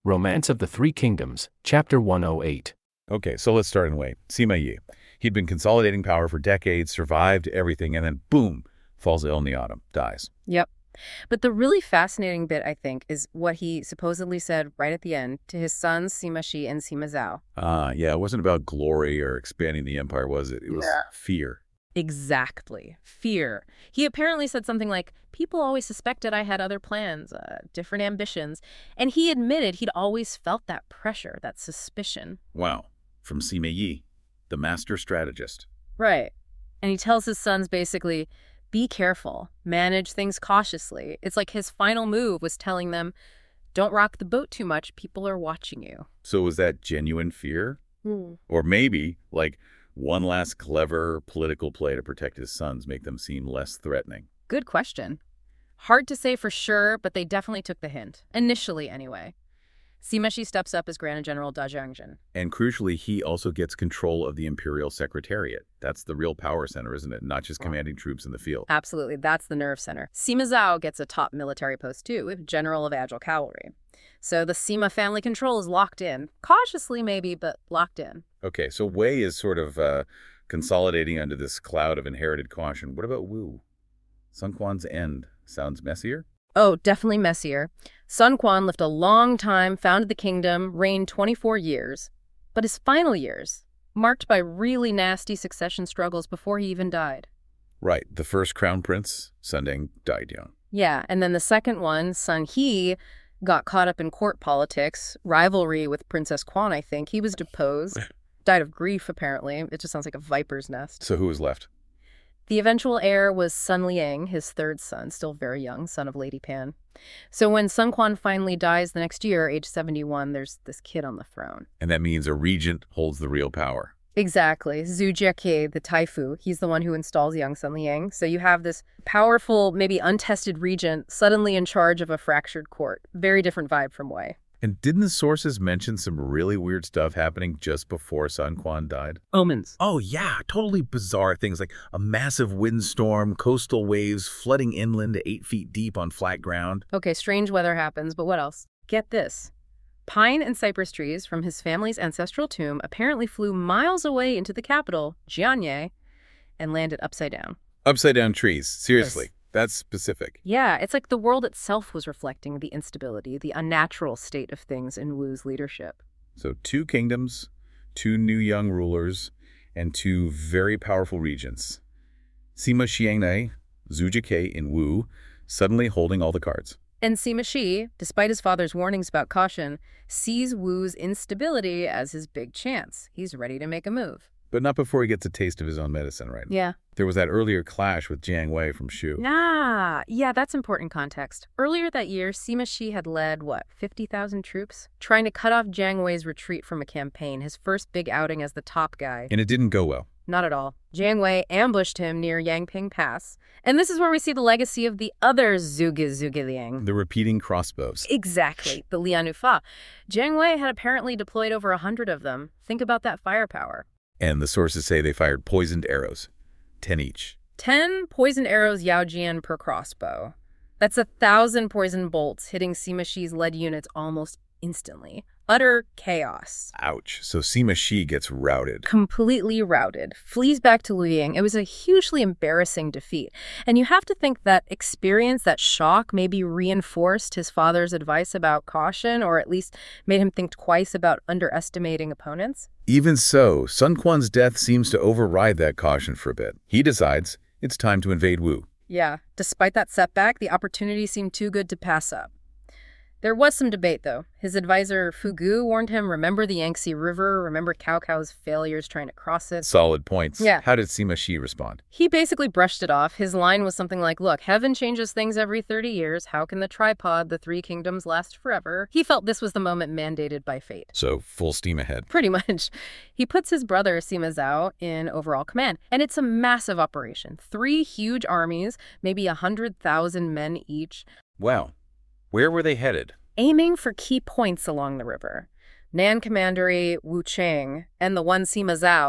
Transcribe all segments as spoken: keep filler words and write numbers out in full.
Romance of the Three Kingdoms, Chapter one oh eight. Okay, so let's start in Wei. Sima Yi. He'd been consolidating power for decades, survived everything, and then boom, falls ill in the autumn, dies. Yep. But the really fascinating bit, I think, is what he supposedly said right at the end to his sons Sima Shi and Sima Zhao. Ah, uh, yeah, it wasn't about glory or expanding the empire, was it? It was Yeah. fear. Exactly. Fear. He apparently said something like, people always suspected I had other plans, uh, different ambitions. And he admitted he'd always felt that pressure, that suspicion. Wow. From Sima Yi, the master strategist. Right. And he tells his sons basically, be careful, manage things cautiously. It's like his final move was telling them, don't rock the boat too much, people are watching you. So was that genuine fear? Hmm. Or maybe, like, one last clever political play to protect his sons, make them seem less threatening? Good question. Hard to say for sure, but they definitely took the hint. Initially, anyway. Sima Shi steps up as Grand General Dajiangjin. And crucially, he also gets control of the Imperial Secretariat. That's the real power center, isn't it? Not just commanding troops in the field. Absolutely, that's the nerve center. Sima Zhao gets a top military post too, General of Agile Cavalry. So the Sima family control is locked in. Cautiously maybe, but locked in. Okay, so Wei is sort of uh, consolidating under this cloud of inherited caution. What about Wu? Sun Quan's end sounds messier? Oh, definitely messier. Sun Quan lived a long time, founded the kingdom, reigned twenty-four years. But his final years, marked by really nasty succession struggles before he even died. Right. The first crown prince, Sun Deng, died young. Yeah, and then the second one, Sun He, got caught up in court politics, rivalry with Princess Quan, I think. He was deposed, died of grief, apparently. It just sounds like a viper's nest. So who was left? The eventual heir was Sun Liang, his third son, still very young, son of Lady Pan. So when Sun Quan finally dies the next year, age seventy-one, there's this kid on the throne. And that means a regent holds the real power. Exactly. Zhu Jiaqi, the Taifu, he's the one who installs young Sun Liang. So you have this powerful, maybe untested regent suddenly in charge of a fractured court. Very different vibe from Wei. And didn't the sources mention some really weird stuff happening just before Sun Quan died? Omens. Oh, yeah. Totally bizarre things like a massive windstorm, coastal waves flooding inland to eight feet deep on flat ground. Okay, strange weather happens, but what else? Get this. Pine and cypress trees from his family's ancestral tomb apparently flew miles away into the capital, Jianye, and landed upside down. Upside down trees. Seriously. Yes. That's specific. Yeah, it's like the world itself was reflecting the instability, the unnatural state of things in Wu's leadership. So two kingdoms, two new young rulers, and two very powerful regents. Sima Xiangnai, Zhu Jiaqi in Wu, suddenly holding all the cards. And Sima Shi, despite his father's warnings about caution, sees Wu's instability as his big chance. He's ready to make a move. But not before he gets a taste of his own medicine, right? Yeah. There was that earlier clash with Jiang Wei from Shu. Ah, yeah, that's important context. Earlier that year, Sima Shi had led, what, fifty thousand troops? Trying to cut off Jiang Wei's retreat from a campaign, his first big outing as the top guy. And it didn't go well. Not at all. Jiang Wei ambushed him near Yangping Pass. And this is where we see the legacy of the other Zhuge Zhuge The repeating crossbows. Exactly, the Lian Fa. Jiang Wei had apparently deployed over a hundred of them. Think about that firepower. And the sources say they fired poisoned arrows, ten each. Ten poisoned arrows Yao Jian per crossbow. That's a thousand poison bolts hitting Sima Shi's lead units almost instantly. Utter chaos. Ouch. So Sima Shi gets routed. Completely routed. Flees back to Luying. It was a hugely embarrassing defeat. And you have to think that experience, that shock, maybe reinforced his father's advice about caution, or at least made him think twice about underestimating opponents. Even so, Sun Quan's death seems to override that caution for a bit. He decides it's time to invade Wu. Yeah, despite that setback, the opportunity seemed too good to pass up. There was some debate, though. His advisor, Fu Gu, warned him, remember the Yangtze River, remember Cao Cao's failures trying to cross it. Solid points. Yeah. How did Sima Shi respond? He basically brushed it off. His line was something like, look, heaven changes things every thirty years. How can the tripod, the three kingdoms, last forever? He felt this was the moment mandated by fate. So full steam ahead. Pretty much. He puts his brother, Sima Zhao, in overall command. And it's a massive operation. Three huge armies, maybe one hundred thousand men each. Wow. Where were they headed? Aiming for key points along the river. Nan Commandery, Wuchang, and the one Sima Zhao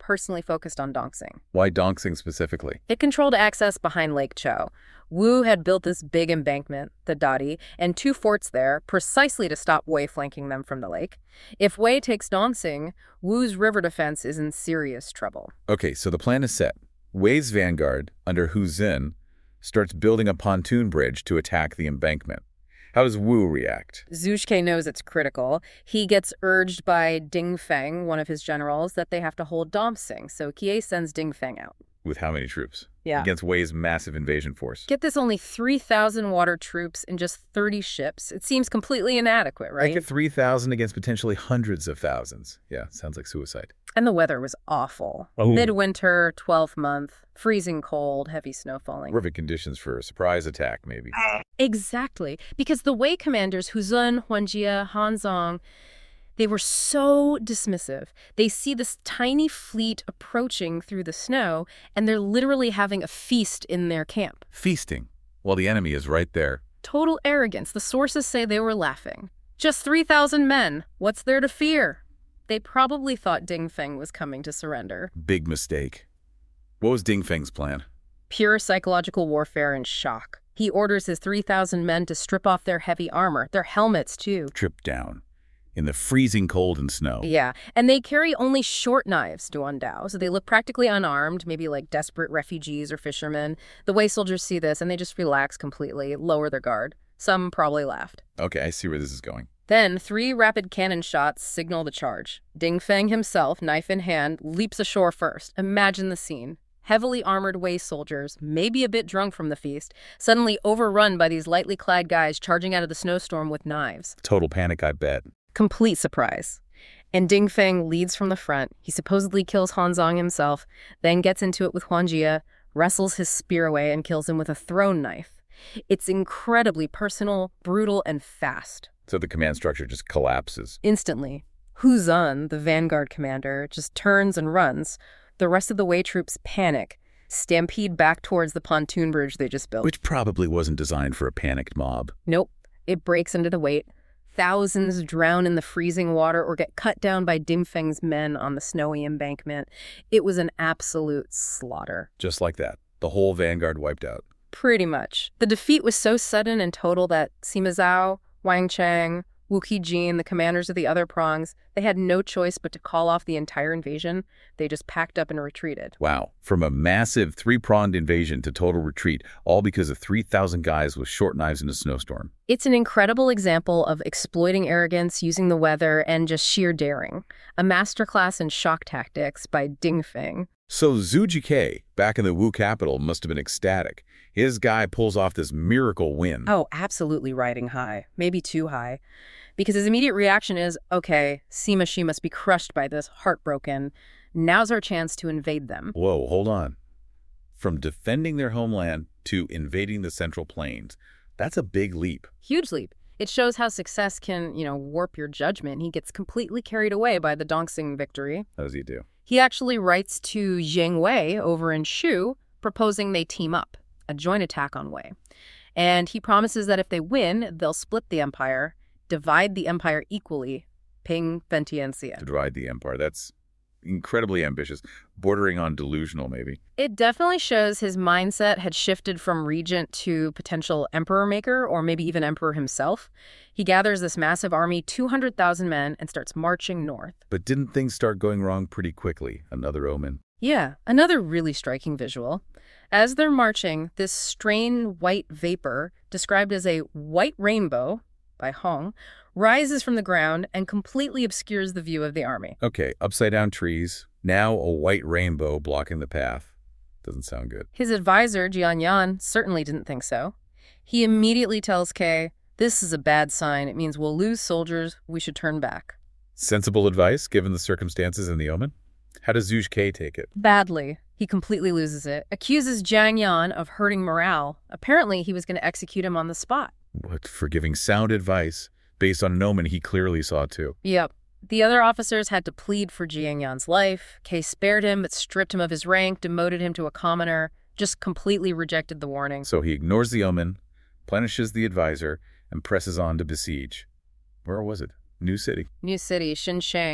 personally focused on Dongxing. Why Dongxing specifically? It controlled access behind Lake Chou. Wu had built this big embankment, the Dadi, and two forts there precisely to stop Wei flanking them from the lake. If Wei takes Dongxing, Wu's river defense is in serious trouble. Okay, so the plan is set. Wei's vanguard, under Hu Zhen, starts building a pontoon bridge to attack the embankment. How does Wu react? Zhu Zhiqi knows it's critical. He gets urged by Ding Feng, one of his generals, that they have to hold Dongxing, so Kie sends Ding Feng out. With how many troops? Yeah. Against Wei's massive invasion force. Get this, only three thousand water troops and just thirty ships. It seems completely inadequate, right? Like a three thousand against potentially hundreds of thousands. Yeah, sounds like suicide. And the weather was awful. Oh. Midwinter, twelfth month, freezing cold, heavy snow falling. Perfect conditions for a surprise attack, maybe. Exactly, because the Wei commanders, Hu Zhen, Huan Jie, Han Zong, they were so dismissive. They see this tiny fleet approaching through the snow, and they're literally having a feast in their camp. Feasting, while the enemy is right there. Total arrogance. The sources say they were laughing. Just three thousand men. What's there to fear? They probably thought Ding Feng was coming to surrender. Big mistake. What was Ding Feng's plan? Pure psychological warfare and shock. He orders his three thousand men to strip off their heavy armor, their helmets too. Trip down. In the freezing cold and snow. Yeah, and they carry only short knives, Duan Dao, so they look practically unarmed, maybe like desperate refugees or fishermen. The Wei soldiers see this and they just relax completely, lower their guard. Some probably laughed. Okay, I see where this is going. Then, three rapid cannon shots signal the charge. Ding Feng himself, knife in hand, leaps ashore first. Imagine the scene. Heavily armored Wei soldiers, maybe a bit drunk from the feast, suddenly overrun by these lightly clad guys charging out of the snowstorm with knives. Total panic, I bet. Complete surprise. And Ding Feng leads from the front. He supposedly kills Han Zong himself, then gets into it with Huan Jie, wrestles his spear away, and kills him with a thrown knife. It's incredibly personal, brutal, and fast. So the command structure just collapses. Instantly. Hu Zhen, the vanguard commander, just turns and runs. The rest of the Wei troops panic, stampede back towards the pontoon bridge they just built. Which probably wasn't designed for a panicked mob. Nope. It breaks under the weight. Thousands drown in the freezing water or get cut down by Ding Feng's men on the snowy embankment. It was an absolute slaughter. Just like that. The whole vanguard wiped out. Pretty much. The defeat was so sudden and total that Sima Zhao, Wang Chang, Wu Qijin, the commanders of the other prongs, they had no choice but to call off the entire invasion. They just packed up and retreated. Wow. From a massive three-pronged invasion to total retreat, all because of three thousand guys with short knives in a snowstorm. It's an incredible example of exploiting arrogance, using the weather, and just sheer daring. A masterclass in shock tactics by Ding Feng. So Zhu Zhiqi, back in the Wu capital, must have been ecstatic. His guy pulls off this miracle win. Oh, absolutely riding high. Maybe too high. Because his immediate reaction is, okay, Sima Shi must be crushed by this, heartbroken. Now's our chance to invade them. Whoa, hold on. From defending their homeland to invading the Central Plains, that's a big leap. Huge leap. It shows how success can, you know, warp your judgment. He gets completely carried away by the Dongxing victory. How does he do? He actually writes to Zheng Wei over in Shu, proposing they team up, a joint attack on Wei. And he promises that if they win, they'll split the empire, divide the empire equally, ping Ventiancia. To divide the empire. That's incredibly ambitious, bordering on delusional, maybe. It definitely shows his mindset had shifted from regent to potential emperor maker, or maybe even emperor himself. He gathers this massive army, two hundred thousand men, and starts marching north. But didn't things start going wrong pretty quickly? Another omen. Yeah, another really striking visual. As they're marching, this strange white vapor, described as a white rainbow by Hong, rises from the ground and completely obscures the view of the army. Okay, upside-down trees, now a white rainbow blocking the path. Doesn't sound good. His advisor, Jian Yan, certainly didn't think so. He immediately tells Kay, this is a bad sign. It means we'll lose soldiers. We should turn back. Sensible advice, given the circumstances and the omen? How does Zhu Zhiqi take it? Badly. He completely loses it. Accuses Jiang Yan of hurting morale. Apparently, he was going to execute him on the spot. What, for giving sound advice based on an omen he clearly saw too? Yep. The other officers had to plead for Jiang Yan's life. Kay spared him, but stripped him of his rank, demoted him to a commoner, just completely rejected the warning. So he ignores the omen, punishes the advisor, and presses on to besiege. Where was it? New City. New City, Xinsheng.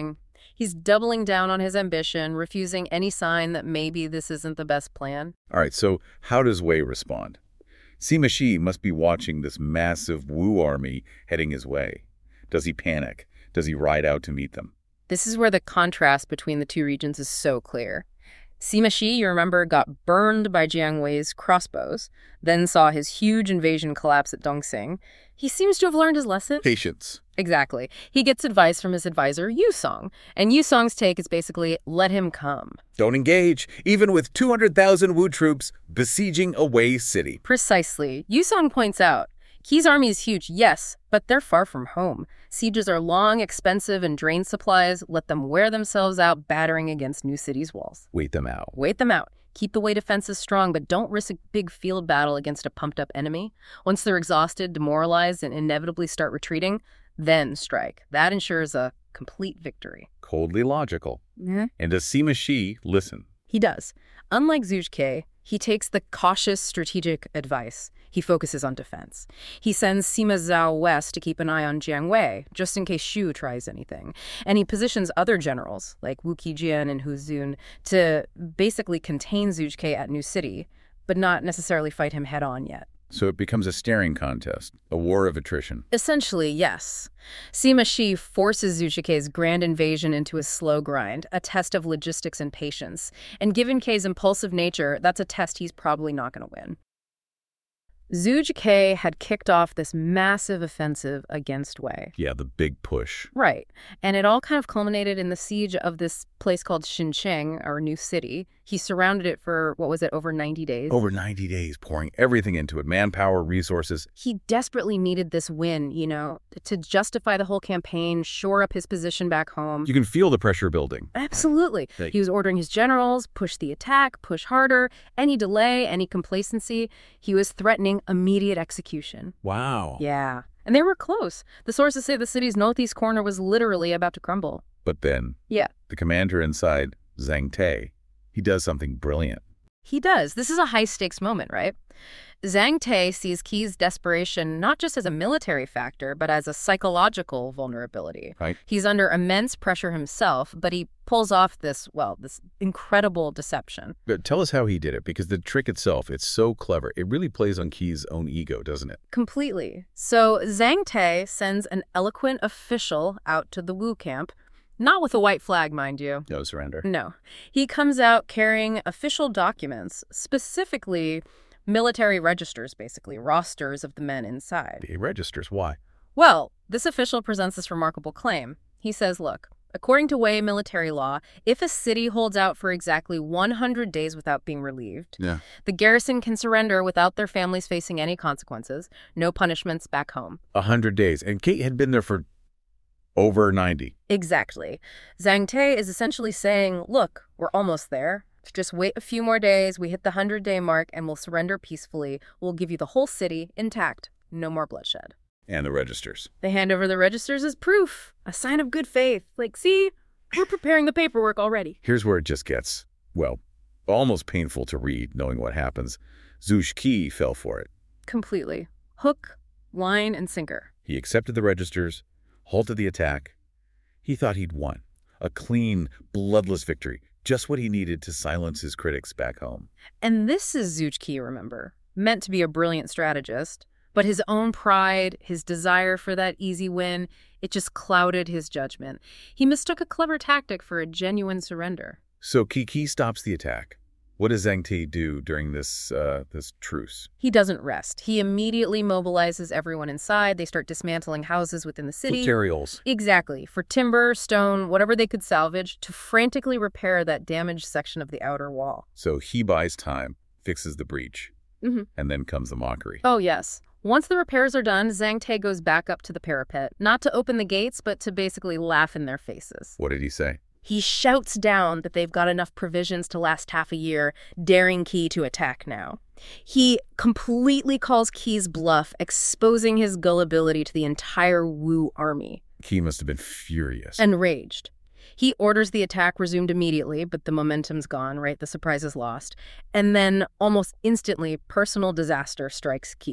He's doubling down on his ambition, refusing any sign that maybe this isn't the best plan. All right, so how does Wei respond? Sima Shi must be watching this massive Wu army heading his way. Does he panic? Does he ride out to meet them? This is where the contrast between the two regions is so clear. Sima Shi, you remember, got burned by Jiang Wei's crossbows, then saw his huge invasion collapse at Dongxing. He seems to have learned his lesson. Patience. Exactly. He gets advice from his advisor, Yu Song, and Yu Song's take is basically, let him come. Don't engage, even with two hundred thousand Wu troops besieging a Wei city. Precisely. Yu Song points out, Qi's army is huge, yes, but they're far from home. Sieges are long, expensive, and drain supplies. Let them wear themselves out battering against new cities' walls. Wait them out. Wait them out. Keep the Wei defenses strong, but don't risk a big field battle against a pumped-up enemy. Once they're exhausted, demoralized, and inevitably start retreating, then strike. That ensures a complete victory. Coldly logical. Mm-hmm. And does Sima Shi listen? He does. Unlike Zhu Ke, he takes the cautious strategic advice. He focuses on defense. He sends Sima Zhao west to keep an eye on Jiang Wei, just in case Shu tries anything. And he positions other generals, like Wu Qijian and Hu Zun, to basically contain Zhu Ke at New City, but not necessarily fight him head-on yet. So it becomes a staring contest, a war of attrition. Essentially, yes. Sima Shi forces Zhu Ke's grand invasion into a slow grind, a test of logistics and patience. And given Ke's impulsive nature, that's a test he's probably not going to win. Zhu Ke had kicked off this massive offensive against Wei. Yeah, the big push. Right. And it all kind of culminated in the siege of this place called Xincheng, or New City. He surrounded it for, what was it, over ninety days? Over ninety days, pouring everything into it, manpower, resources. He desperately needed this win, you know, to justify the whole campaign, shore up his position back home. You can feel the pressure building. Absolutely. Hey. He was ordering his generals, push the attack, push harder, any delay, any complacency. He was threatening immediate execution. Wow. Yeah. And they were close. The sources say the city's northeast corner was literally about to crumble. But then, Yeah. the commander inside, Zhang Te, he does something brilliant. He does. This is a high-stakes moment, right? Zhang Te sees Qi's desperation not just as a military factor, but as a psychological vulnerability. Right. He's under immense pressure himself, but he pulls off this, well, this incredible deception. But tell us how he did it, because the trick itself, it's so clever. It really plays on Qi's own ego, doesn't it? Completely. So Zhang Te sends an eloquent official out to the Wu camp, not with a white flag, mind you. No surrender. No. He comes out carrying official documents, specifically military registers, basically, rosters of the men inside. He registers. Why? Well, this official presents this remarkable claim. He says, look, according to Wei military law, if a city holds out for exactly one hundred days without being relieved, Yeah. the garrison can surrender without their families facing any consequences, no punishments back home. A hundred days. And Kate had been there for over ninety. Exactly. Zhang Te is essentially saying, look, we're almost there. Just wait a few more days, we hit the hundred-day mark, and we'll surrender peacefully. We'll give you the whole city intact. No more bloodshed. And the registers. They hand over the registers as proof, a sign of good faith. Like, see, we're preparing the paperwork already. Here's where it just gets, well, almost painful to read, knowing what happens. Zhu Ke fell for it. Completely. Hook, line, and sinker. He accepted the registers, halted the attack. He thought he'd won. A clean, bloodless victory. Just what he needed to silence his critics back home. And this is Zhu Ke, remember, meant to be a brilliant strategist, but his own pride, his desire for that easy win, it just clouded his judgment. He mistook a clever tactic for a genuine surrender. So Kiki stops the attack. What does Zhang Te do during this uh, this truce? He doesn't rest. He immediately mobilizes everyone inside. They start dismantling houses within the city. Materials. Exactly. For timber, stone, whatever they could salvage, to frantically repair that damaged section of the outer wall. So he buys time, fixes the breach, Mm-hmm. and then comes the mockery. Oh, yes. Once the repairs are done, Zhang Te goes back up to the parapet, not to open the gates, but to basically laugh in their faces. What did he say? He shouts down that they've got enough provisions to last half a year, daring Qi to attack now. He completely calls Qi's bluff, exposing his gullibility to the entire Wu army. Qi must have been furious. Enraged. He orders the attack resumed immediately, but the momentum's gone, right? The surprise is lost. And then, almost instantly, personal disaster strikes Qi.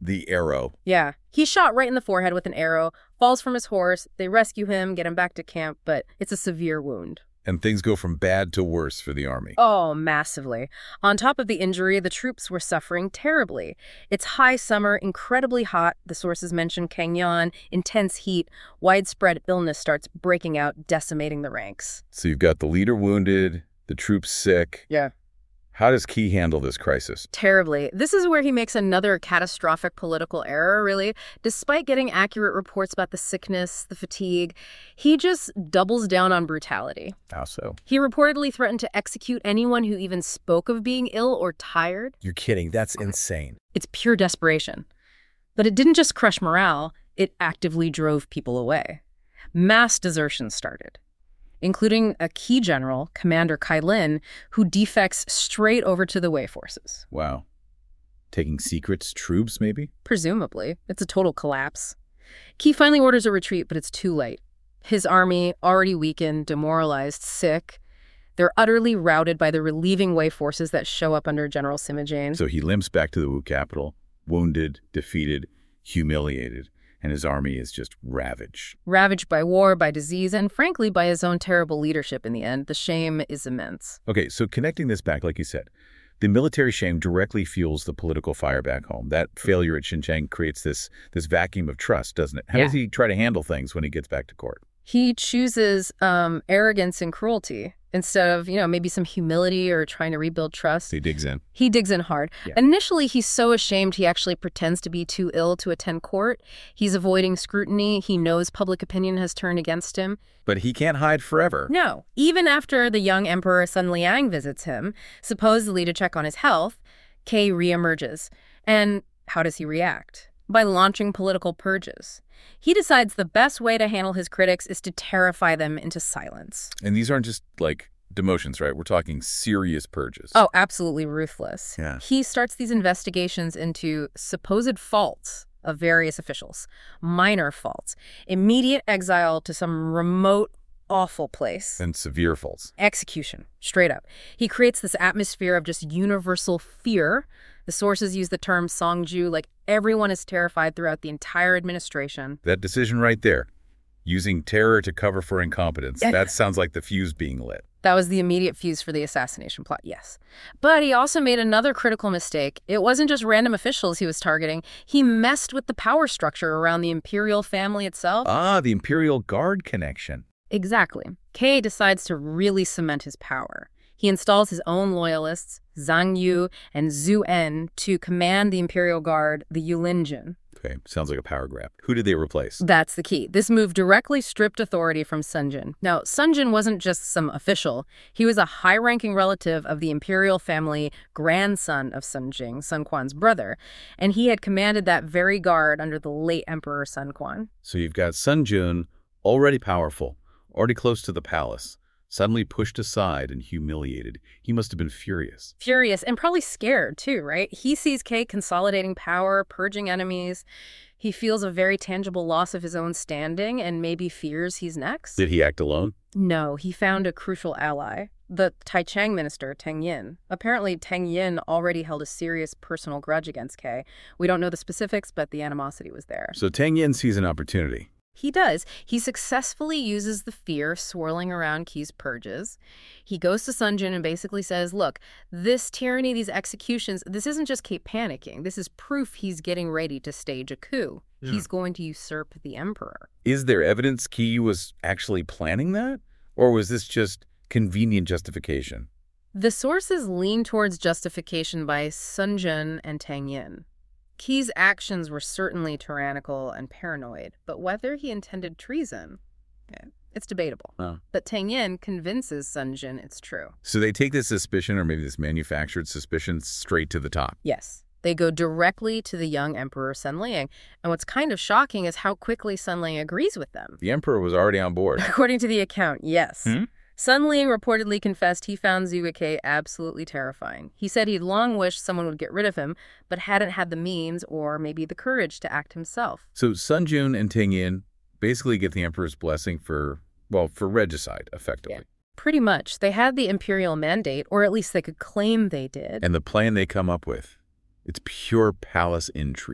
The arrow. Yeah. He's shot right in the forehead with an arrow, falls from his horse, they rescue him, get him back to camp, but it's a severe wound. And things go from bad to worse for the army. Oh, massively. On top of the injury, the troops were suffering terribly. It's high summer, incredibly hot. The sources mention Kangyan, intense heat, widespread illness starts breaking out, decimating the ranks. So you've got the leader wounded, the troops sick. Yeah. How does Key handle this crisis? Terribly. This is where he makes another catastrophic political error, really. Despite getting accurate reports about the sickness, the fatigue, he just doubles down on brutality. How so? He reportedly threatened to execute anyone who even spoke of being ill or tired. You're kidding. That's insane. It's pure desperation. But it didn't just crush morale, it actively drove people away. Mass desertion started, including a key general, Commander Kai Lin, who defects straight over to the Wei forces. Wow. Taking secrets, troops, maybe? Presumably. It's a total collapse. Key finally orders a retreat, but it's too late. His army, already weakened, demoralized, sick, they're utterly routed by the relieving Wei forces that show up under General Sima Jane. So he limps back to the Wu capital, wounded, defeated, humiliated, and his army is just ravaged. Ravaged by war, by disease, and frankly, by his own terrible leadership in the end. The shame is immense. Okay, so connecting this back, like you said, the military shame directly fuels the political fire back home. That failure at Xinjiang creates this, this vacuum of trust, doesn't it? How Yeah. does he try to handle things when he gets back to court? He chooses um, arrogance and cruelty instead of, you know, maybe some humility or trying to rebuild trust. He digs in. He digs in hard. Yeah. Initially, he's so ashamed he actually pretends to be too ill to attend court. He's avoiding scrutiny. He knows public opinion has turned against him. But he can't hide forever. No. Even after the young Emperor Sun Liang visits him, supposedly to check on his health, Kei reemerges. And how does he react? By launching political purges. He decides the best way to handle his critics is to terrify them into silence. And these aren't just, like, demotions, right? We're talking serious purges. Oh, absolutely ruthless. Yeah. He starts these investigations into supposed faults of various officials, minor faults, immediate exile to some remote, awful place. And severe faults. Execution, straight up. He creates this atmosphere of just universal fear. The sources use the term Songju, like everyone is terrified throughout the entire administration. That decision right there, using terror to cover for incompetence, that sounds like the fuse being lit. That was the immediate fuse for the assassination plot, yes. But he also made another critical mistake. It wasn't just random officials he was targeting. He messed with the power structure around the imperial family itself. Ah, the Imperial Guard connection. Exactly. Kei decides to really cement his power. He installs his own loyalists, Zhang Yu and Zhu En, to command the Imperial Guard, the Yulinjin. Okay, sounds like a power grab. Who did they replace? That's the key. This move directly stripped authority from Sun Jin. Now, Sun Jin wasn't just some official. He was a high-ranking relative of the imperial family, grandson of Sun Jing, Sun Quan's brother, and he had commanded that very guard under the late Emperor Sun Quan. So you've got Sun Jun, already powerful, already close to the palace, suddenly pushed aside and humiliated. He must have been furious. Furious and probably scared, too, right? He sees Kei consolidating power, purging enemies. He feels a very tangible loss of his own standing and maybe fears he's next. Did he act alone? No, he found a crucial ally, the Taichang minister, Tang Yin. Apparently, Tang Yin already held a serious personal grudge against Kei. We don't know the specifics, but the animosity was there. So Tang Yin sees an opportunity. He does. He successfully uses the fear swirling around Kei's purges. He goes to Sun Jin and basically says, look, this tyranny, these executions, this isn't just Kei panicking. This is proof he's getting ready to stage a coup. Yeah. He's going to usurp the emperor. Is there evidence Kei was actually planning that? Or was this just convenient justification? The sources lean towards justification by Sun Jin and Tang Yin. Kei's actions were certainly tyrannical and paranoid, but whether he intended treason, it's debatable. Oh. But Tang Yin convinces Sun Jin it's true. So they take this suspicion, or maybe this manufactured suspicion, straight to the top. Yes. They go directly to the young Emperor Sun Liang. And what's kind of shocking is how quickly Sun Liang agrees with them. The emperor was already on board. According to the account, yes. Hmm? Sun Liang reportedly confessed he found Zhuge Ke absolutely terrifying. He said he'd long wished someone would get rid of him, but hadn't had the means or maybe the courage to act himself. So Sun Jun and Tang Yin basically get the emperor's blessing for, well, for regicide, effectively. Yeah. Pretty much. They had the imperial mandate, or at least they could claim they did. And the plan they come up with, it's pure palace intrigue.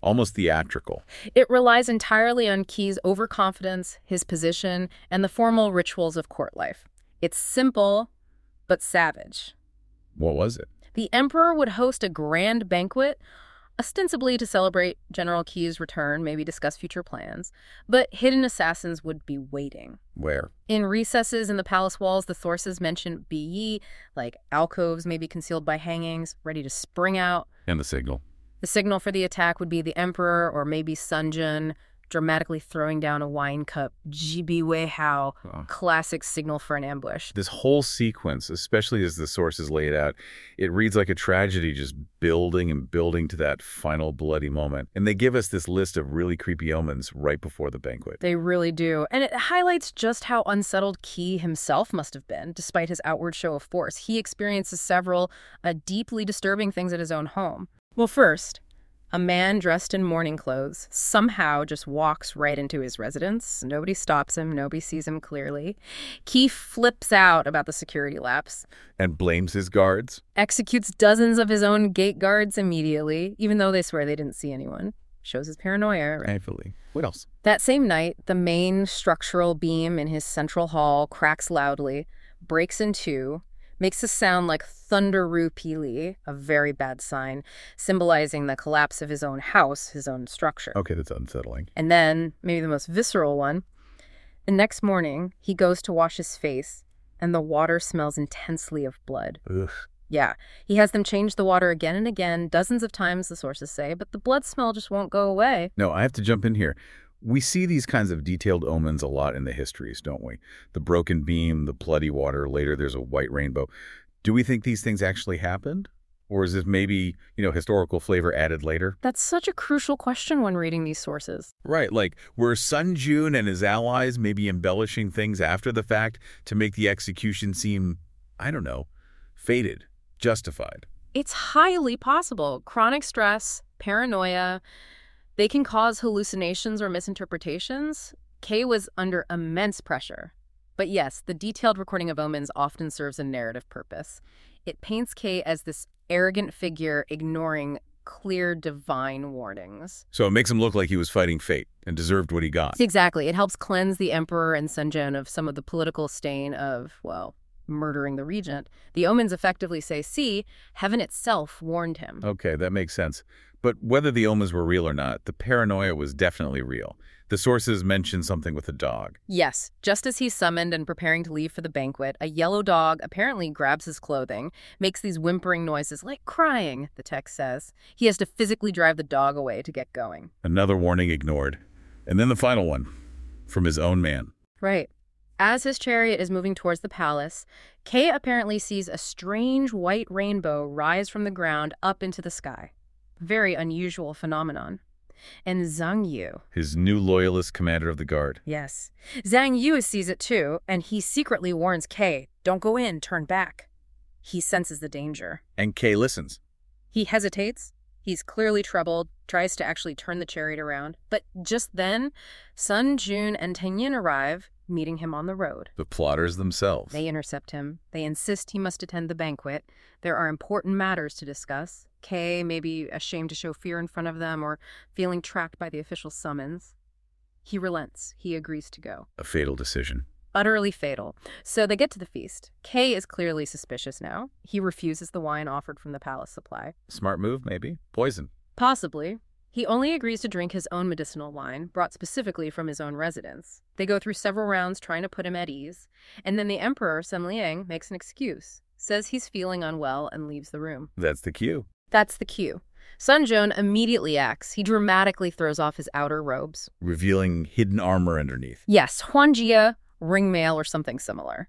almost theatrical. It relies entirely on Qiy's overconfidence, his position, and the formal rituals of court life. It's simple, but savage. What was it? The emperor would host a grand banquet, ostensibly to celebrate General Qiy's return, maybe discuss future plans, but hidden assassins would be waiting. Where? In recesses in the palace walls, the sources mention Biyi, like alcoves maybe concealed by hangings, ready to spring out. And the signal. The signal for the attack would be the emperor or maybe Sun Jun dramatically throwing down a wine cup. Jibi Wei Hao, Oh. classic signal for an ambush. This whole sequence, especially as the sources lay it out, it reads like a tragedy just building and building to that final bloody moment. And they give us this list of really creepy omens right before the banquet. They really do. And it highlights just how unsettled Qiyi himself must have been, despite his outward show of force. He experiences several uh, deeply disturbing things at his own home. Well, first, a man dressed in mourning clothes somehow just walks right into his residence. Nobody stops him. Nobody sees him clearly. Qiyi flips out about the security lapse, And blames his guards. executes dozens of his own gate guards immediately, even though they swear they didn't see anyone. Shows his paranoia. Right? Thankfully. What else? That same night, the main structural beam in his central hall cracks loudly, breaks in two, makes a sound like thunderu pili, a very bad sign, symbolizing the collapse of his own house, his own structure. Okay, that's unsettling. And then, maybe the most visceral one, the next morning, he goes to wash his face, and the water smells intensely of blood. Ugh. Yeah, he has them change the water again and again, dozens of times, the sources say, but the blood smell just won't go away. No, I have to jump in here. We see these kinds of detailed omens a lot in the histories, don't we? The broken beam, the bloody water, later there's a white rainbow. Do we think these things actually happened? Or is this maybe, you know, historical flavor added later? That's such a crucial question when reading these sources. Right, like, were Sun Jun and his allies maybe embellishing things after the fact to make the execution seem, I don't know, fated, justified? It's highly possible. Chronic stress, paranoia, they can cause hallucinations or misinterpretations. Kay was under immense pressure. But yes, the detailed recording of omens often serves a narrative purpose. It paints Kay as this arrogant figure ignoring clear divine warnings. So it makes him look like he was fighting fate and deserved what he got. Exactly. It helps cleanse the emperor and Sun Jun of some of the political stain of, well, murdering the regent. The omens effectively say, see, heaven itself warned him. Okay, that makes sense. But whether the omens were real or not, the paranoia was definitely real. The sources mention something with a dog. Yes, just as he's summoned and preparing to leave for the banquet, a yellow dog apparently grabs his clothing, makes these whimpering noises like crying, the text says. He has to physically drive the dog away to get going. Another warning ignored. And then the final one, from his own man. Right. As his chariot is moving towards the palace, Kay apparently sees a strange white rainbow rise from the ground up into the sky. Very unusual phenomenon. And Zhang Yu. His new loyalist commander of the guard. Yes. Zhang Yu sees it too, and he secretly warns Kay, don't go in, turn back. He senses the danger. And Kay listens. He hesitates. He's clearly troubled, tries to actually turn the chariot around. But just then, Sun Jun and Tenyin arrive, meeting him on the road. The plotters themselves. They intercept him. They insist he must attend the banquet. There are important matters to discuss. Kay may be ashamed to show fear in front of them or feeling trapped by the official summons. He relents. He agrees to go. A fatal decision. Utterly fatal. So they get to the feast. Kay is clearly suspicious now. He refuses the wine offered from the palace supply. Smart move, maybe. Poison. Possibly. He only agrees to drink his own medicinal wine, brought specifically from his own residence. They go through several rounds trying to put him at ease, and then the emperor, Sun Liang, makes an excuse, says he's feeling unwell, and leaves the room. That's the cue. That's the cue. Sun Jun immediately acts. He dramatically throws off his outer robes. Revealing hidden armor underneath. Yes, Huanjia, ring mail, or something similar.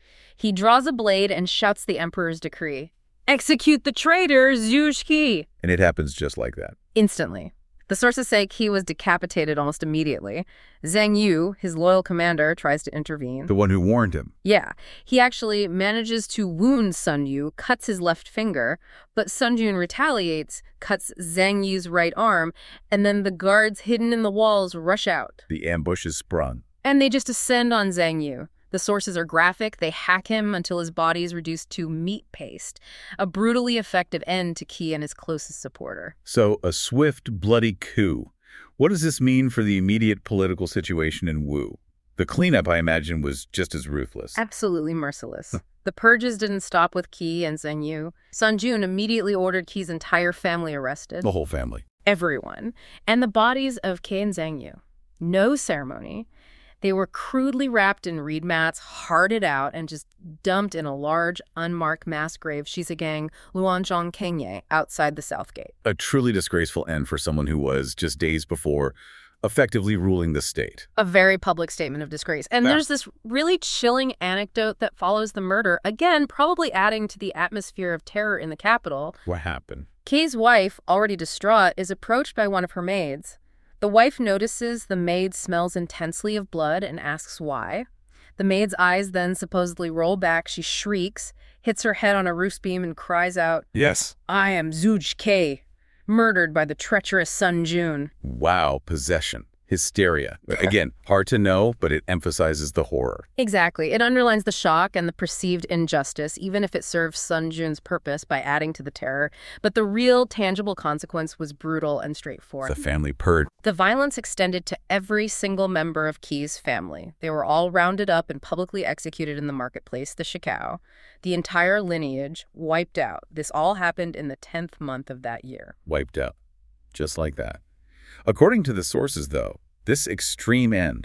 He draws a blade and shouts the emperor's decree. Execute the traitor, Zhu Qi! And it happens just like that. Instantly. The sources say Qi was decapitated almost immediately. Zhang Yu, his loyal commander, tries to intervene. The one who warned him. Yeah. He actually manages to wound Sun Yu, cuts his left finger, but Sun Jun retaliates, cuts Zhang Yu's right arm, and then the guards hidden in the walls rush out. The ambush is sprung. And they just descend on Zhang Yu. The sources are graphic. They hack him until his body is reduced to meat paste, a brutally effective end to Qi and his closest supporter. So, a swift, bloody coup. What does this mean for the immediate political situation in Wu? The cleanup, I imagine, was just as ruthless. Absolutely merciless. The purges didn't stop with Qi and Zheng Yu. Sun Jun immediately ordered Qi's entire family arrested. The whole family. Everyone. And the bodies of Qi and Zheng Yu. No ceremony. They were crudely wrapped in reed mats, hearted out, and just dumped in a large, unmarked mass grave Shizigang Luanzhong Kenye outside the South Gate. A truly disgraceful end for someone who was, just days before, effectively ruling the state. A very public statement of disgrace. And Yeah. there's this really chilling anecdote that follows the murder, again, probably adding to the atmosphere of terror in the capital. What happened? Kay's wife, already distraught, is approached by one of her maids. The wife notices the maid smells intensely of blood and asks why. The maid's eyes then supposedly roll back. She shrieks, hits her head on a roof beam, and cries out, Yes. "I am Zhuge Ke, murdered by the treacherous Sun Jun." Wow, possession. Hysteria. Again, hard to know, but it emphasizes the horror. Exactly. It underlines the shock and the perceived injustice, even if it serves Sun Jun's purpose by adding to the terror. But the real, tangible consequence was brutal and straightforward. The family purge. The violence extended to every single member of Qi's family. They were all rounded up and publicly executed in the marketplace, the Shikao. The entire lineage wiped out. This all happened in the tenth month of that year. Wiped out. Just like that. According to the sources, though, this extreme end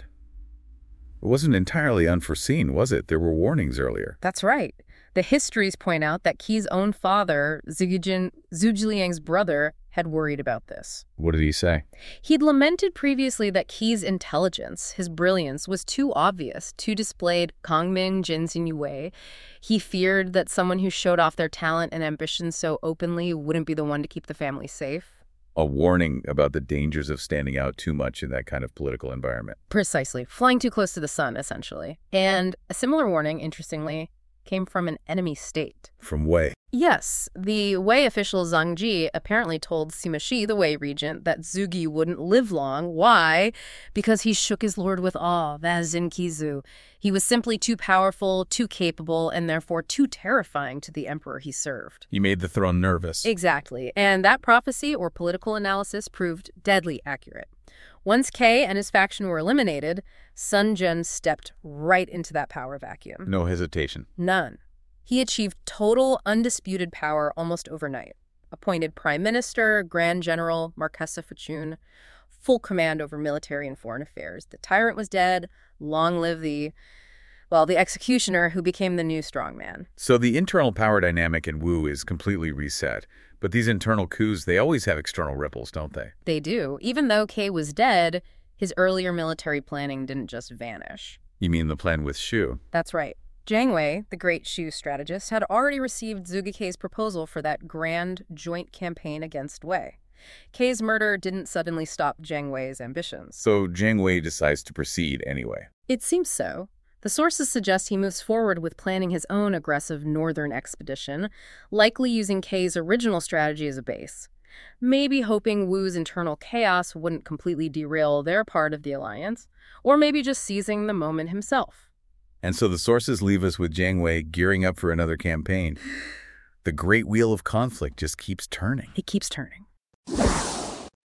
wasn't entirely unforeseen, was it? There were warnings earlier. That's right. The histories point out that Qi's own father, Zhigijin, Zhuge brother, had worried about this. What did he say? He'd lamented previously that Qi's intelligence, his brilliance, was too obvious, too displayed. Kangming, Jinxin Yue. He feared that someone who showed off their talent and ambition so openly wouldn't be the one to keep the family safe. A warning about the dangers of standing out too much in that kind of political environment. Precisely. Flying too close to the sun, essentially. And a similar warning, interestingly, came from an enemy state. From Wei. Yes, the Wei official Zhang Ji apparently told Sima Shi, the Wei regent, that Zhuge wouldn't live long. Why? Because he shook his lord with awe, Vazin Kizu. He was simply too powerful, too capable, and therefore too terrifying to the emperor he served. He made the throne nervous. Exactly. And that prophecy or political analysis proved deadly accurate. Once Kay and his faction were eliminated, Sun Jun stepped right into that power vacuum. No hesitation. None. He achieved total, undisputed power almost overnight. Appointed prime minister, grand general, Marquesa Fuchun, full command over military and foreign affairs. The tyrant was dead. Long live the, well, the executioner who became the new strongman. So the internal power dynamic in Wu is completely reset. But these internal coups, they always have external ripples, don't they? They do. Even though Kay was dead, his earlier military planning didn't just vanish. You mean the plan with Shu? That's right. Jiang Wei, the great Shu strategist, had already received Zhuge Ke's proposal for that grand joint campaign against Wei. Kay's murder didn't suddenly stop Jiang Wei's ambitions. So Jiang Wei decides to proceed anyway. It seems so. The sources suggest he moves forward with planning his own aggressive northern expedition, likely using Kay's original strategy as a base. Maybe hoping Wu's internal chaos wouldn't completely derail their part of the alliance, or maybe just seizing the moment himself. And so the sources leave us with Jiang Wei gearing up for another campaign. The great wheel of conflict just keeps turning. It keeps turning.